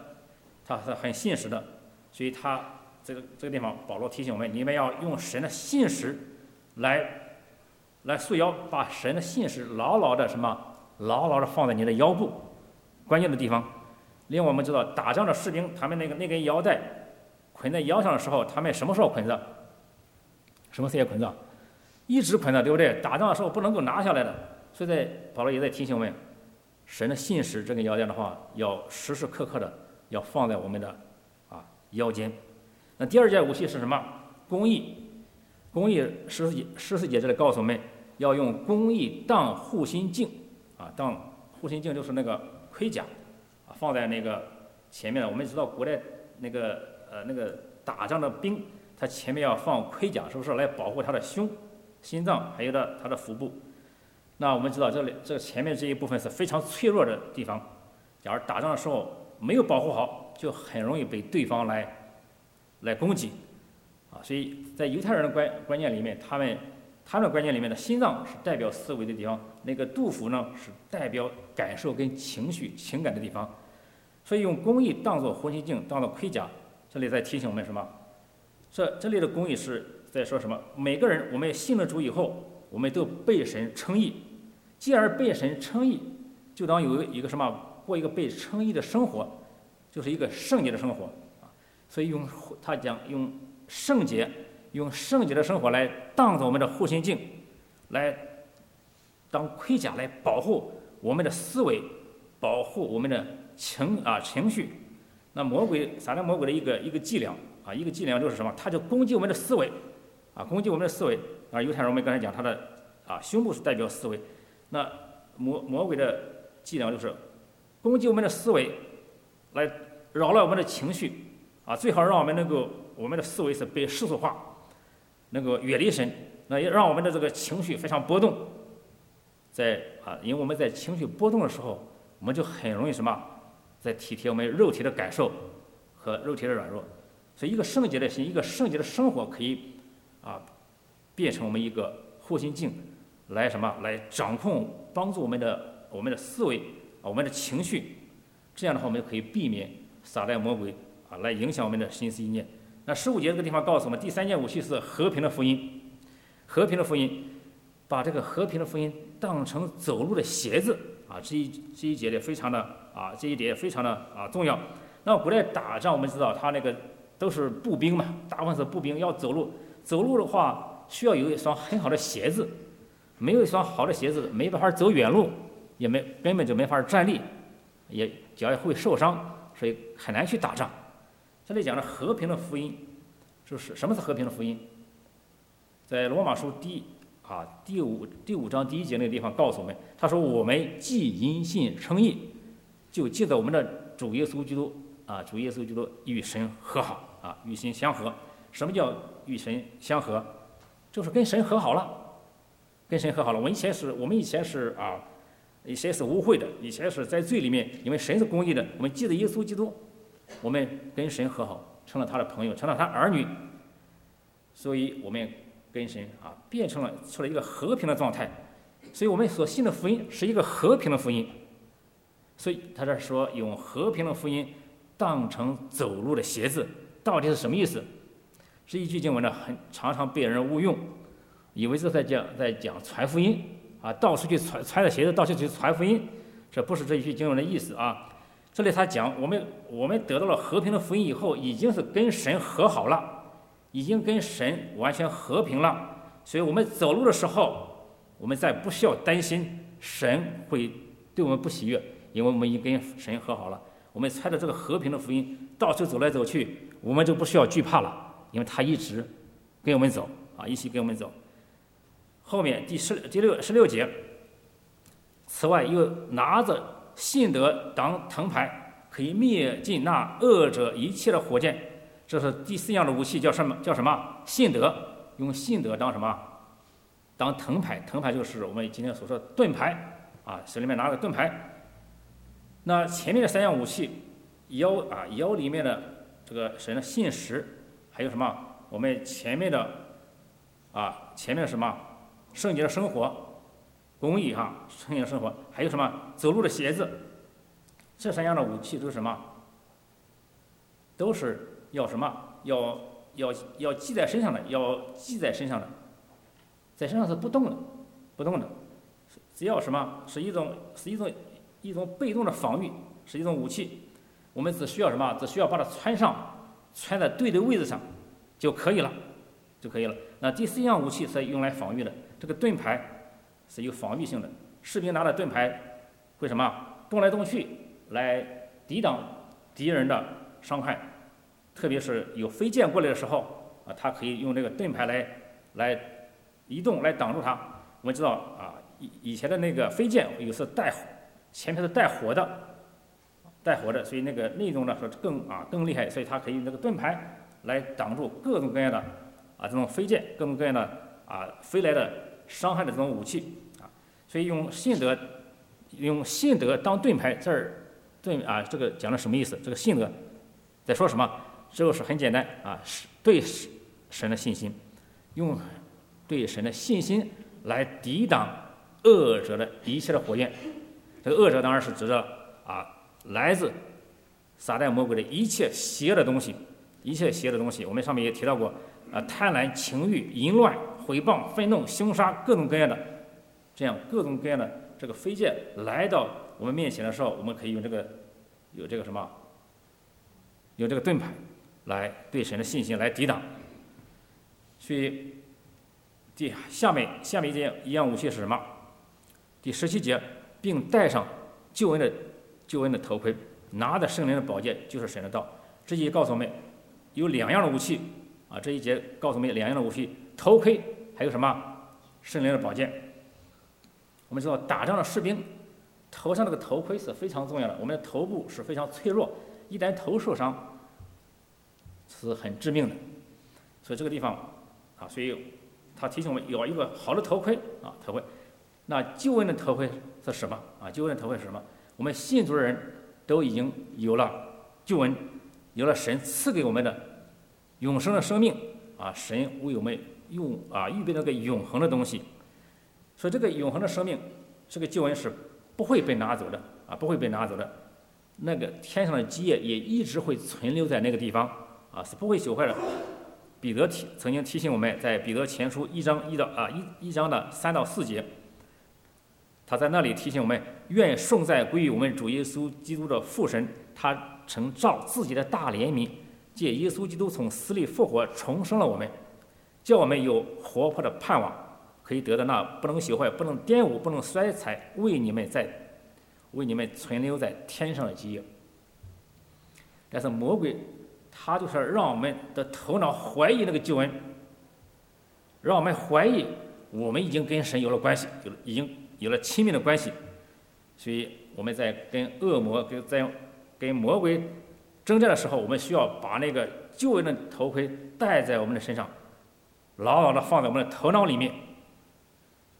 所以他这个地方保罗提醒我们，你们要用神的信实来束腰，把神的信实牢牢的放在你的腰部关键的地方。另外我们知道打仗的士兵，他们那根腰带捆在腰上的时候，他们什么时候捆着？什么时间捆着？一直捆着，对不对？打仗的时候不能够拿下来的。所以保罗也在提醒我们，神的信实这根腰带的话，要时时刻刻的要放在我们的腰间。那第二件武器是什么？公义。14节这里告诉我们，要用公义当护心镜当护心镜就是那个盔甲放在那个前面的。我们知道古代那个打仗的兵，他前面要放盔甲，是不是来保护他的心脏，还有他的腹部？那我们知道这前面这一部分是非常脆弱的地方，假如打仗的时候没有保护好，就很容易被对方来攻击所以在犹太人的观念里面，他们的观念里面的心脏是代表思维的地方，那个肚腹呢是代表感受跟情感的地方。所以用公义当作护心镜，当作盔甲。这里在提醒我们什么？这里的公义是在说什么？每个人我们信了主以后，我们都被神称义。既然被神称义，就当有一个什么？过一个被称义的生活，就是一个圣洁的生活所以他讲用圣洁的生活来当作我们的护心镜，来当盔甲来保护我们的思维，保护我们的情绪。那撒旦魔鬼的一个伎俩一个伎俩就是什么？他就攻击我们的思维攻击我们的思维犹太人我们刚才讲他的胸部是代表思维，那魔鬼的伎俩就是攻击我们的思维，来扰乱我们的情绪最好让我们我们的思维是被世俗化，远离神，那也让我们的这个情绪非常波动。因为我们在情绪波动的时候，我们就很容易什么？在体贴我们肉体的感受和肉体的软弱。所以一个圣洁的心，一个圣洁的生活可以变成我们一个护心镜，来掌控帮助我们的思维我们的情绪。这样的话我们可以避免撒旦魔鬼来影响我们的心思意念。那15节这个地方告诉我们，第三件武器是和平的福音。把这个和平的福音当成走路的鞋子这一节也非常的重要。那古代打仗我们知道他都是步兵嘛，大部分是步兵要走路的话需要有一双很好的鞋子，没有一双好的鞋子没办法走远路，根本就没法站立，脚也会受伤，所以很难去打仗。这里讲的和平的福音，就是什么是和平的福音？在罗马书第五章第1节那个地方告诉我们，他说我们既因信称义，就记得我们的主耶稣基督与神和好与神相合。什么叫与神相合？就是跟神和好了， 跟神和好了。我们以前是以前是污秽的，以前是在罪里面，因为神是公义的，我们记得耶稣基督，我们跟神和好，成了他的朋友，成了他儿女，所以我们跟神变成了出了一个和平的状态。所以我们所信的福音是一个和平的福音。所以他这说用和平的福音当成走路的鞋子，到底是什么意思？这一句经文呢，常常被人误用，以为是在讲传福音到处去穿着鞋子到处去传福音，这不是这一句经文的意思这里他讲我们得到了和平的福音以后，已经是跟神和好了，已经跟神完全和平了，所以我们走路的时候，我们再不需要担心神会对我们不喜悦，因为我们已经跟神和好了。我们揣着这个和平的福音到处走来走去，我们就不需要惧怕了，因为他一直跟我们走一起跟我们走。后面第16节，此外又拿着信德当藤牌，可以灭尽那恶者一切的火箭。这是第4样的武器，叫什么？信德。用信德当什么？当藤牌。藤牌就是我们今天所说的盾牌手里面拿着盾牌。那前面的3样武器，腰里面的这个神的信实，还有什么？我们前面的什么？圣洁的生活，公义圣洁的生活，还有什么？走路的鞋子。这3样的武器都是什么？都是要什么？要系在身上的，在身上是不动的，只要什么？是一种被动的防御，是一种武器。我们只需要什么？只需要把它穿在对的位置上就可以了。那第4样武器是用来防御的，这个盾牌是有防御性的。士兵拿着盾牌会什么？动来动去来抵挡敌人的伤害，特别是有飞剑过来的时候他可以用这个盾牌来移动，来挡住它。我们知道以前的那个飞剑有时前面是带火的，所以那种呢是更厉害，所以它可以用这个盾牌来挡住各种各样的这种飞剑，各种各样的飞来的伤害的这种武器所以用信德当盾牌，这个讲的什么意思？这个信德在说什么？这个是很简单是对神的信心，用对神的信心来抵挡恶者的一切的火焰。这个恶者当然是指着来自撒旦魔鬼的一切邪恶的东西，我们上面也提到过贪婪、情欲、淫乱、毁谤、愤怒、凶杀，各种各样的这个飞剑来到我们面前的时候，我们可以用这个盾牌来对神的信心来抵挡。所以下面一样武器是什么？第17节，并戴上救恩的头盔，拿着圣灵的宝剑，就是神的道。这一节告诉我们有2样的武器这一节告诉我们2样的武器，头盔还有什么？圣灵的宝剑。我们知道打仗的士兵头上这个头盔是非常重要的，我们的头部是非常脆弱，一旦头受伤是很致命的。所以这个地方所以他提醒我们有一个好的头盔头盔。那救恩的头盔是什么救恩的头盔是什么？我们信主的人都已经有了救恩，有了神赐给我们的永生的生命神为我们预备了个永恒的东西。所以这个永恒的生命，这个救恩是不会被拿走的不会被拿走的。那个天上的基业也一直会存留在那个地方是不会朽坏的。彼得曾经提醒我们，在彼得前书1章的3到4节，他在那里提醒我们，愿颂赞归于我们主耶稣基督的父神，他曾照自己的大怜悯，借耶稣基督从死里复活，重生了我们，叫我们有活泼的盼望，可以得到那不能朽坏、不能玷污、不能衰残，为你们存留在天上的基业。但是魔鬼他就是让我们的头脑怀疑那个救恩，让我们怀疑我们已经跟神有了关系，已经有了亲密的关系。所以我们在跟恶魔跟魔鬼征战的时候，我们需要把那个救恩的头盔戴在我们的身上，牢牢的放在我们的头脑里面。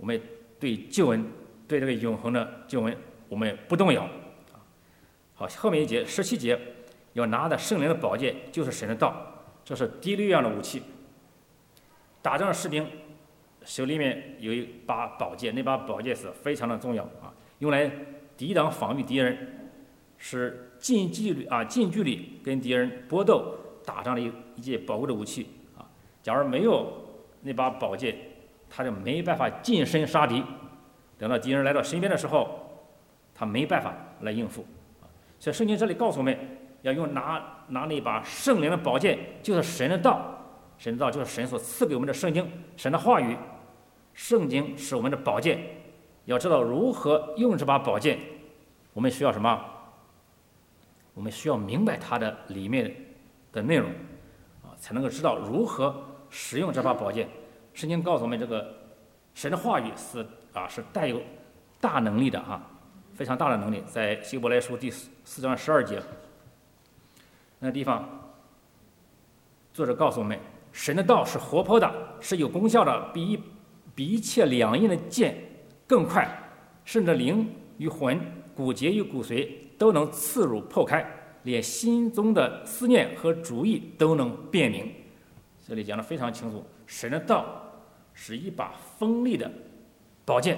我们对救恩，对这个永恒的救恩，我们不动摇。好，后面一节17节，要拿的圣灵的宝剑，就是神的道，这是第6样的武器。打仗的士兵手里面有一把宝剑，那把宝剑是非常的重要啊，用来抵挡防御敌人，是近距离跟敌人搏斗打仗的一件宝贵的武器啊。假如没有那把宝剑，他就没办法近身杀敌，等到敌人来到身边的时候，他没办法来应付。所以圣经这里告诉我们，要拿那把圣灵的宝剑，就是神的道。神的道就是神所赐给我们的圣经，神的话语。圣经是我们的宝剑，要知道如何用这把宝剑，我们需要什么？我们需要明白它的里面的内容啊，才能够知道如何使用这把宝剑。圣经告诉我们，这个神的话语是带有大能力的啊，非常大的能力。在希伯来书第4章12节那地方，作者告诉我们，神的道是活泼的，是有功效的，比一切两刃的剑更快，甚至灵与魂、骨节与骨髓都能刺入破开，连心中的思念和主意都能辨明。这里讲得非常清楚，神的道是一把锋利的宝剑。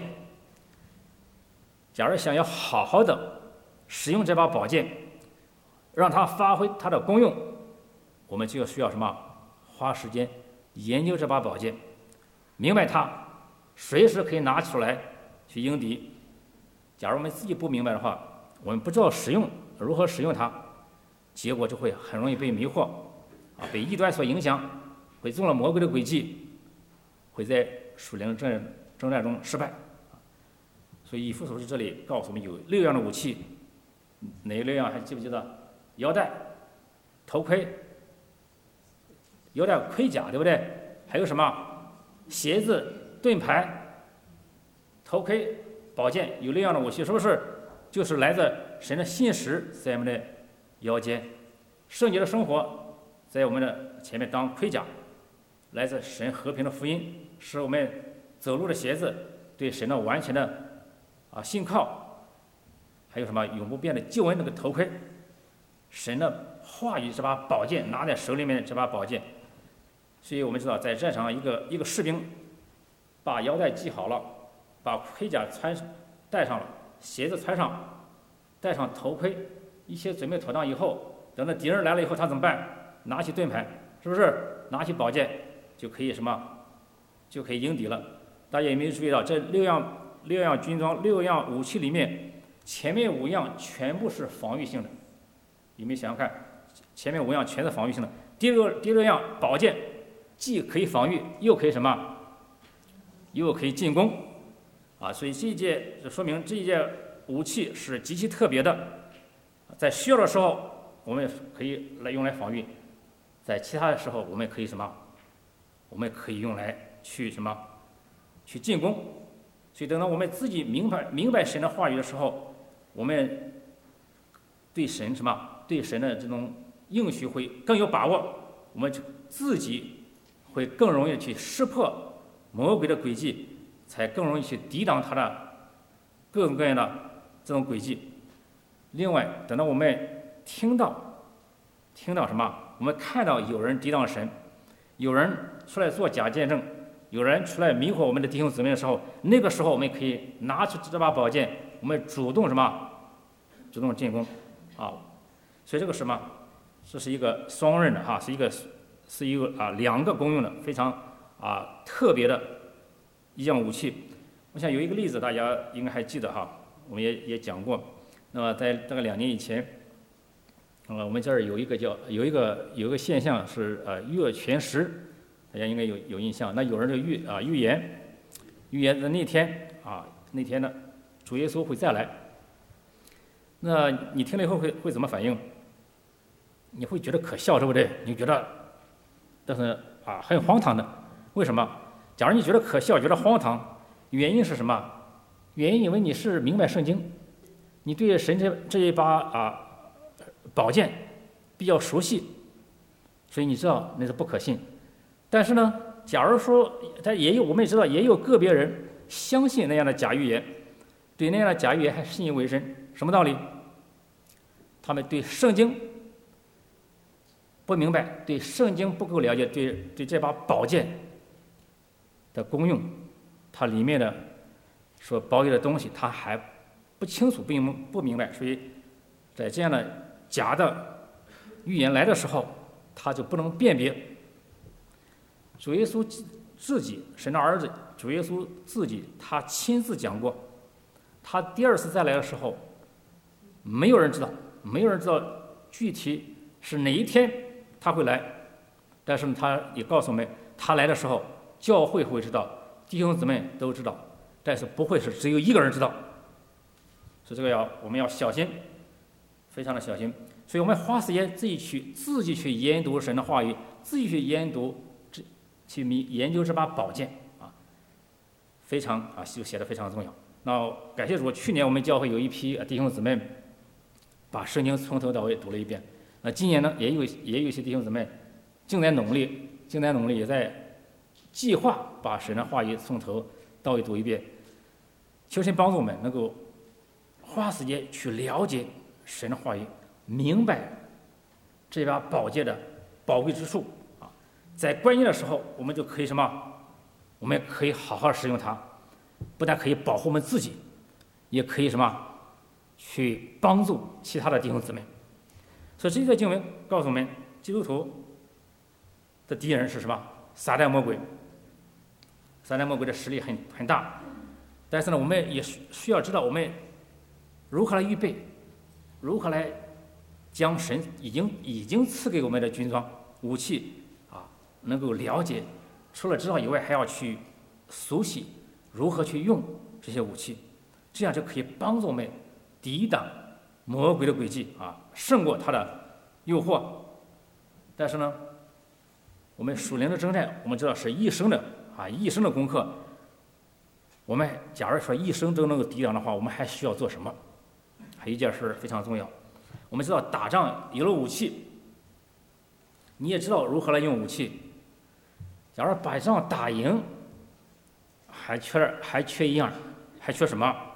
假如想要好好的使用这把宝剑，让它发挥它的功用，我们就需要什么？花时间研究这把宝剑，明白它，随时可以拿出来去迎敌。假如我们自己不明白的话，我们不知道如何使用它，结果就会很容易被迷惑啊，被异端所影响，会中了魔鬼的诡计，会在属灵征战中失败。所以以弗所书这里告诉我们有6样的武器，哪6样还记不记得？腰带、头盔、腰带、盔甲，对不对？还有什么？鞋子、盾牌、头盔、宝剑，有6样的武器，是不是？就是来自神的信实在我们的腰间，圣洁的生活在我们的前面当盔甲，来自神和平的福音，使我们走路的鞋子，对神的完全的信靠，还有什么永不变的救恩那个头盔，神的话语这把宝剑，拿在手里面的这把宝剑。所以我们知道，在战场一个士兵把腰带系好了，把盔甲戴上了，鞋子穿上，戴上头盔，一切准备妥当以后，等到敌人来了以后，他怎么办？拿起盾牌，是不是？拿起宝剑就可以什么？就可以迎敌了。大家有没有注意到，这6样军装、6样武器里面，前面5样全部是防御性的？有没有想想看？前面5样全是防御性的。第六样宝剑，既可以防御，又可以什么？又可以进攻啊！所以这说明这一件武器是极其特别的，在需要的时候我们可以用来防御，在其他的时候我们可以什么？我们可以用来去什么？去进攻。所以等到我们自己明白神的话语的时候，我们对神什么？对神的这种应许会更有把握，我们自己会更容易去识破魔鬼的诡计，才更容易去抵挡他的各种各样的这种诡计。另外，等到我们听到什么？我们看到有人抵挡神，有人出来做假见证，有人出来迷惑我们的弟兄姊妹的时候，那个时候我们可以拿出这把宝剑，我们主动什么？主动进攻啊！所以这个什么？这是一个双刃的哈，是一个2个功用的非常特别的一样武器。我想有一个例子大家应该还记得哈，我们也讲过。那么在大概2年以前，我们这儿有一个现象是月全食，大家应该有印象。那有人就预言的那天呢，主耶稣会再来。那你听了以后会怎么反应？你会觉得可笑，对不对？你觉得，但是很荒唐的。为什么？假如你觉得可笑，觉得荒唐，原因是什么？原因因为你是明白圣经，你对神这一把宝剑比较熟悉，所以你知道那是不可信。但是呢，假如说我们也知道也有个别人相信那样的假预言，对那样的假预言还信以为真。什么道理？他们对圣经不明白，对圣经不够了解，对这把宝剑的功用，它里面的所包含的东西，他还不清楚、不明白，所以在这样的假的预言来的时候，他就不能辨别。主耶稣自己，神的儿子，主耶稣自己，他亲自讲过，他第二次再来的时候，没有人知道具体是哪一天他会来，但是他也告诉我们，他来的时候，教会会知道，弟兄姊妹都知道，但是不会是只有一个人知道，所以这个我们要小心，非常的小心。所以我们花时间自己去研读神的话语，自己去研读，去研究这把宝剑啊，非常就写的非常重要。那感谢主，去年我们教会有一批弟兄姊妹把圣经从头到尾读了一遍。那今年呢，也有一些弟兄姊妹正在努力，也在计划把神的话语从头到尾读一遍。求神帮助我们能够花时间去了解神的话语，明白这把宝剑的宝贵之处啊，在关键的时候，我们就可以什么？我们可以好好使用它，不但可以保护我们自己，也可以什么？去帮助其他的弟兄姊妹。所以这段经文告诉我们，基督徒的敌人是什么？撒旦魔鬼。撒旦魔鬼的实力很大，但是呢，我们也需要知道我们如何来预备，如何来将神已经赐给我们的军装武器能够了解，除了知道以外，还要去熟悉如何去用这些武器，这样就可以帮助我们抵挡魔鬼的诡计胜过他的诱惑。但是呢，我们属灵的征战，我们知道是一生的功课。我们假如说一生都能够抵挡的话，我们还需要做什么？还有一件事非常重要，我们知道打仗有了武器，你也知道如何来用武器。假如把仗打赢，还缺一样，还缺什么？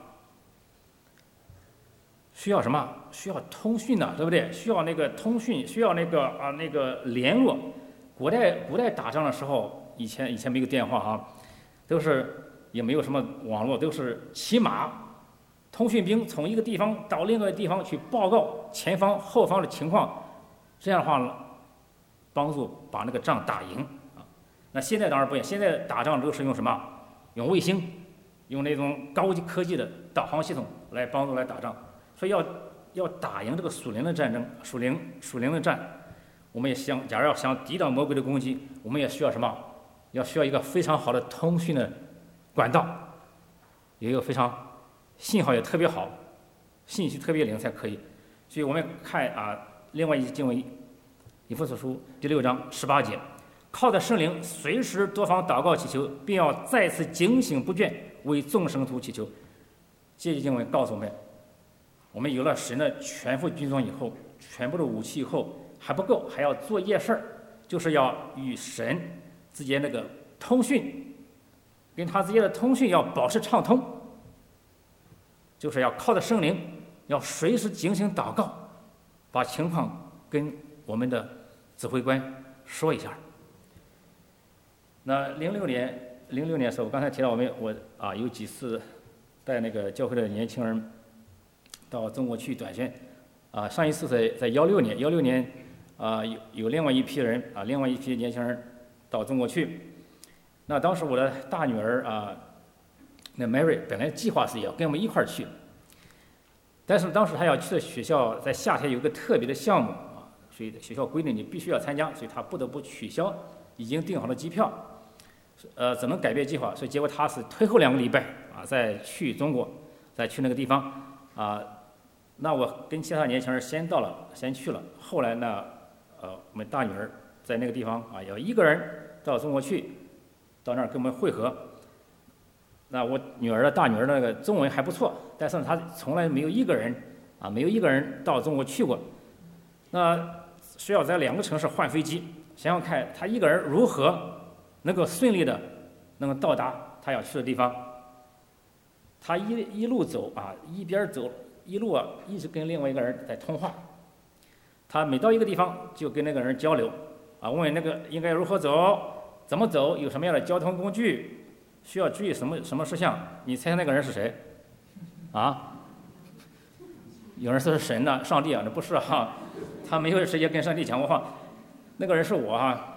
需要什么？需要通讯的，对不对？需要那个通讯，需要那个联络。古代打仗的时候，以前没有电话都是也没有什么网络，都是骑马，通讯兵从一个地方到另外一个地方去报告前方后方的情况，这样的话帮助把那个仗打赢那现在当然不一样，现在打仗都是用什么？用卫星，用那种高级科技的导航系统来帮助来打仗。所以要打赢这个属灵的战争，属灵的战，我们也假如要想抵挡魔鬼的攻击，我们也需要什么？需要一个非常好的通讯的管道，有一个非常信号也特别好，信息特别灵才可以。所以我们看另外一经文，以弗所书第6章18节，靠着圣灵随时多方祷告祈求，并要再次警醒不倦，为众圣徒祈求。这些经文告诉我们，我们有了神的全副军装以后，全部的武器以后还不够，还要做一件事儿，就是要与神之间那个通讯，跟他之间的通讯要保持畅通，就是要靠着圣灵，要随时警醒祷告，把情况跟我们的指挥官说一下。那06年的时候，我刚才提到我有几次带那个教会的年轻人到中国去短宣，上一次在16年，有另外一批人另外一批年轻人到中国去。那当时我的大女儿那 Mary 本来计划是也要跟我们一块儿去，但是当时她要去的学校在夏天有一个特别的项目所以学校规定你必须要参加，所以她不得不取消已经订好的机票，只能改变计划，所以结果她是推后2个礼拜再去中国，再去那个地方那我跟其他年轻人先去了，后来呢我们大女儿在那个地方要一个人到中国去，到那儿跟我们会合。那我大女儿那个中文还不错，但是她从来没有一个人到中国去过。那需要在2个城市换飞机，想想看她一个人如何能够顺利的能够到达她要去的地方。 他一路走啊，一边走一路啊，一直跟另外一个人在通话。他每到一个地方就跟那个人交流啊，问那个应该如何走，怎么走，有什么样的交通工具，需要注意什么事项。你猜猜那个人是谁？啊？有人说是神呢，上帝啊，那不是啊，他没有直接跟上帝讲过话。那个人是我啊。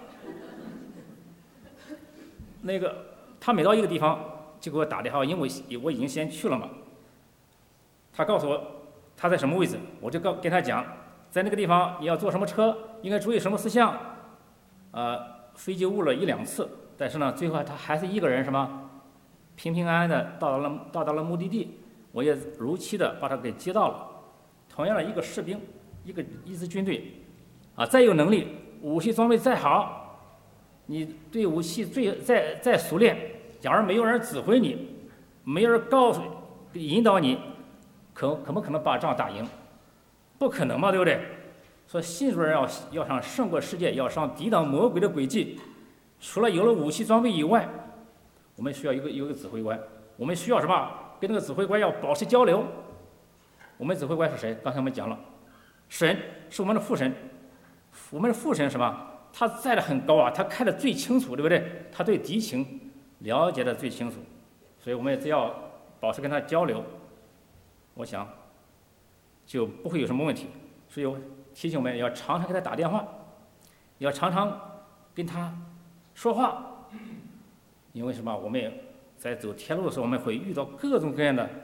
那个他每到一个地方就给我打电话，因为我已经先去了嘛。他告诉我他在什么位置，我就跟他讲，在那个地方你要坐什么车，应该注意什么事项。飞机误了1、2次，但是呢，最后他还是一个人平平安安的到达了目的地，我也如期的把他给接到了。同样的一个士兵，一支军队，再有能力，武器装备再好。你对武器再熟练，假如没有人指挥你，没有人告诉引导你，可不可能把仗打赢？不可能嘛，对不对？说信主人要想胜过世界，要想抵挡魔鬼的诡计，除了有了武器装备以外，我们需要有一个指挥官。我们需要什么？跟那个指挥官要保持交流。我们指挥官是谁？刚才我们讲了，神是我们的父神。我们的父神什么？他站得很高啊，他看得最清楚，对不对？他对敌情了解得最清楚，所以我们只要保持跟他交流，我想就不会有什么问题。所以我提醒我们要常常给他打电话，要常常跟他说话。因为什么？我们在走天路的时候，我们会遇到各种各样的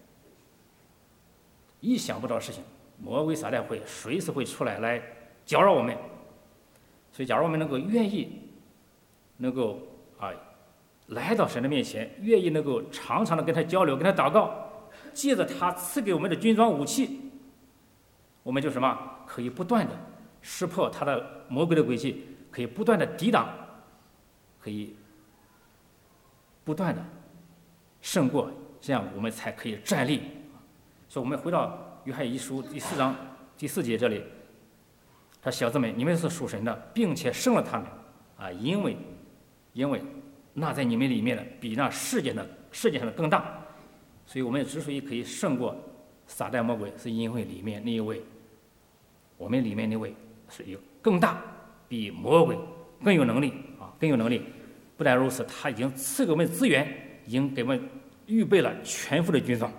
意想不到的事情，魔鬼撒旦会随时会出来搅扰我们。所以假如我们能够愿意能够来到神的面前，愿意能够常常的跟他交流，跟他祷告，借着他赐给我们的军装武器，我们就什么可以不断的识破他的魔鬼的诡计，可以不断的抵挡，可以不断的胜过，这样我们才可以站立。所以我们回到约翰一书第4章第4节这里，他小子们，你们是属神的，并且胜了他们因为那在你们里面的比那世界上的更大。所以我们之所以可以胜过撒旦魔鬼，是因为里面那一位，我们里面那位是有更大，比魔鬼更有能力更有能力。不但如此，他已经赐给我们资源，已经给我们预备了全副的军装。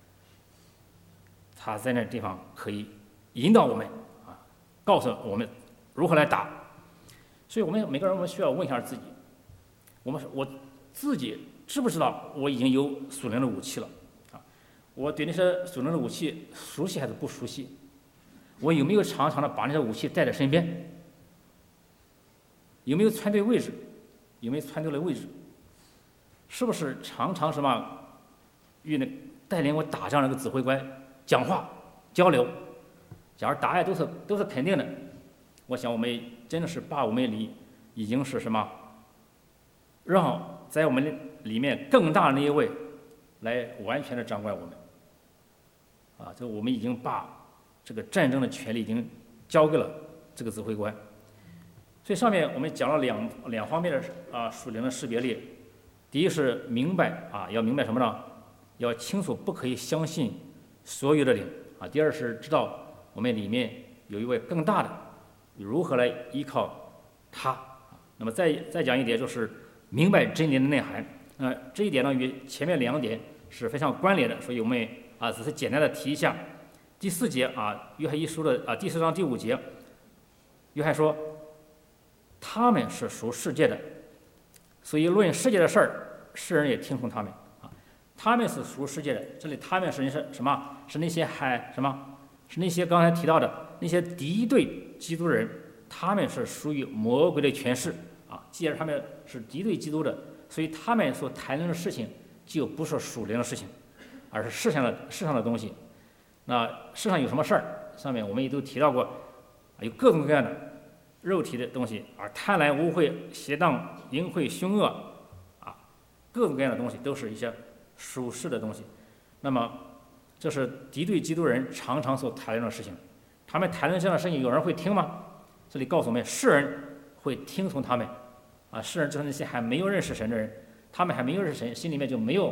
他在那地方可以引导我们告诉我们如何来打。所以我们每个人，我们需要问一下自己，我自己知不知道我已经有属灵的武器了我对那些属灵的武器熟悉还是不熟悉？我有没有常常的把那些武器带在身边？有没有穿对位置？有没有穿对了位置？是不是常常与那带领我打仗那个指挥官讲话交流？假如答案都是肯定的，我想我们真的是把我们已经是让在我们里面更大的那一位来完全的掌管我们这我们已经把这个战争的权利已经交给了这个指挥官。所以上面我们讲了两方面的属灵的识别力。第一是明白要明白什么呢？要清楚不可以相信所有的灵第二是知道我们里面有一位更大的，如何来依靠他。那么再讲一点，就是明白真理的内涵。这一点呢与前面2点是非常关联的，所以我们只是简单的提一下。第4节约翰一书的第4章第5节，约翰说他们是属世界的，所以论世界的事儿，世人也听从他们他们是属世界的。这里他们是什么？是那些是那些刚才提到的那些敌对基督的人，他们是属于魔鬼的权势既然他们是敌对基督的，所以他们所谈论的事情就不是属灵的事情，而是世上的东西。那世上有什么事儿？上面我们也都提到过有各种各样的肉体的东西贪婪、污秽、邪荡、淫秽、凶恶各种各样的东西都是一些属世的东西。那么这是敌对基督人常常所谈论的事情。他们谈论这样的事情，有人会听吗？这里告诉我们，世人会听从他们世人就是那些还没有认识神的人，他们还没有认识神，心里面就没有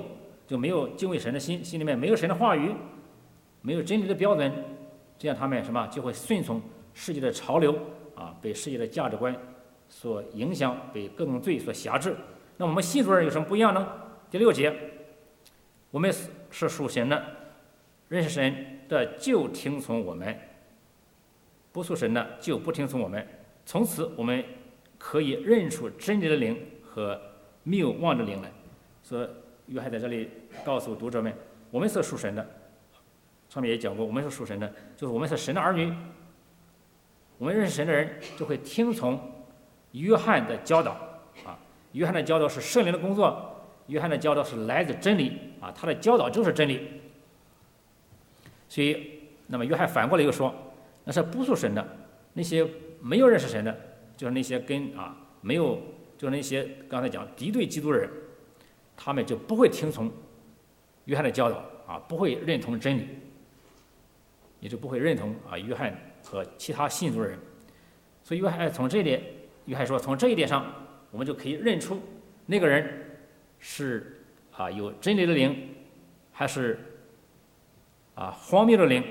就没有敬畏神的心，心里面没有神的话语，没有真理的标准，这样他们什么就会顺从世界的潮流啊，被世界的价值观所影响，被各种罪所辖制。那我们信主人有什么不一样呢？第6节，我们是属神的，认识神的就听从我们，不属神的就不听从我们。从此我们可以认出真理的灵和谬妄的灵来。所以约翰在这里告诉读者们，我们是属神的，上面也讲过，我们是属神的，就是我们是神的儿女。我们认识神的人就会听从约翰的教导啊。约翰的教导是圣灵的工作，约翰的教导是来自真理啊，他的教导就是真理。所以，那么约翰反过来又说，那是不属神的，那些没有认识神的，就是那些没有，就是那些刚才讲敌对基督的人，他们就不会听从约翰的教导啊，不会认同真理，也就不会认同约翰和其他信徒的人。所以约翰从这一点，约翰说从这一点上，我们就可以认出那个人是有真理的灵，还是荒谬的灵。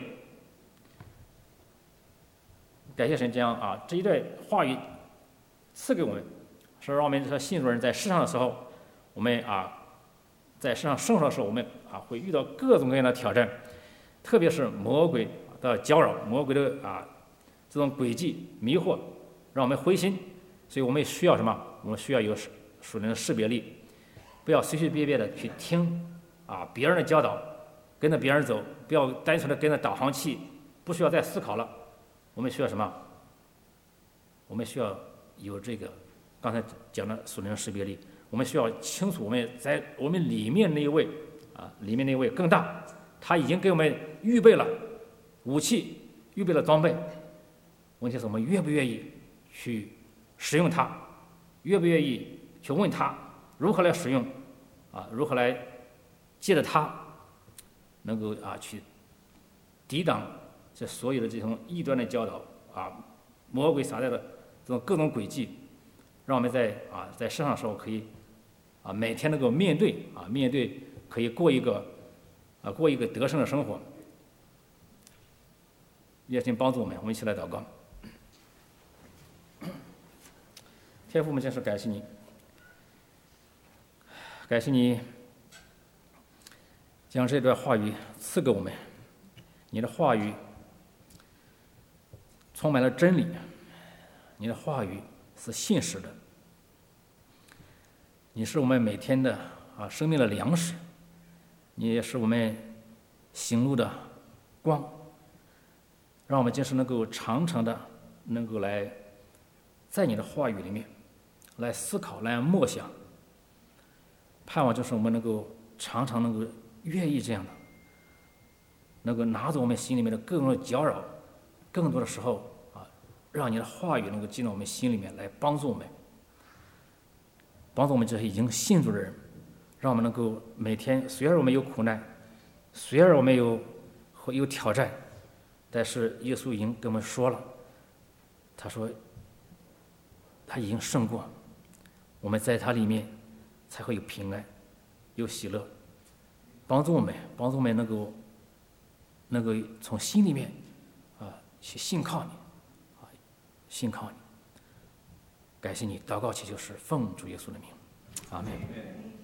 感谢神这样这一段话语赐给我们，是让我们这信主人在世上的时候，我们在世上生活的时候，我们会遇到各种各样的挑战，特别是魔鬼的搅扰，魔鬼的这种诡计迷惑，让我们灰心。所以我们需要什么？我们需要有属灵的识别力，不要随随便便的去听别人的教导，跟着别人走，不要单纯的跟着导航器，不需要再思考了。我们需要什么？我们需要有这个刚才讲的属灵的识别力。我们需要清楚我们在我们里面那一位里面那一位更大，他已经给我们预备了武器，预备了装备。问题是我们愿不愿意去使用它，愿不愿意去问他如何来使用如何来借着它能够去抵挡这所有的这种异端的教导魔鬼撒旦的这种各种诡计，让我们在世上的时候可以每天能够面对可以过一个得胜的生活。愿神帮助我们，我们一起来祷告。天父，我们真是感谢你，感谢你将这段话语赐给我们。你的话语充满了真理，你的话语是信实的，你是我们每天的生命的粮食，你也是我们行路的光，让我们就是能够常常的能够来在你的话语里面来思考，来默想，盼望就是我们能够常常能够愿意这样的，能够拿着我们心里面的各种的搅扰，更多的时候让你的话语能够进到我们心里面来帮助我们，帮助我们这些已经信主的人，让我们能够每天，虽然我们有苦难，虽然我们有挑战，但是耶稣已经跟我们说了，他说他已经胜过，我们在他里面才会有平安，有喜乐，帮助我们能够从心里面去信靠你，信靠你。感谢你，祷告祈求是奉主耶稣的名，阿门。